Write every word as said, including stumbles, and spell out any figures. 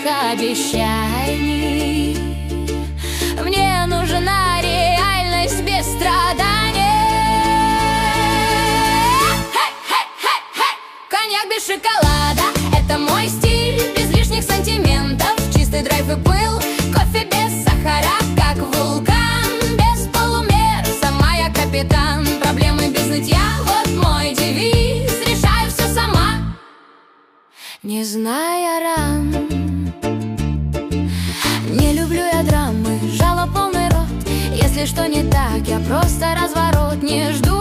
обещаний. Мне нужна реальность без страданий. Коньяк без шоколада — это мой стиль, без лишних сантиментов, чистый драйв и пыл. Кофе без сахара, как вулкан, без полумер, сама я капитан. Проблемы без нытья — вот мой девиз, решаю все сама, не зная ран. Не люблю я драмы, жало полный рот. Если что не так, я просто разворот. Не жду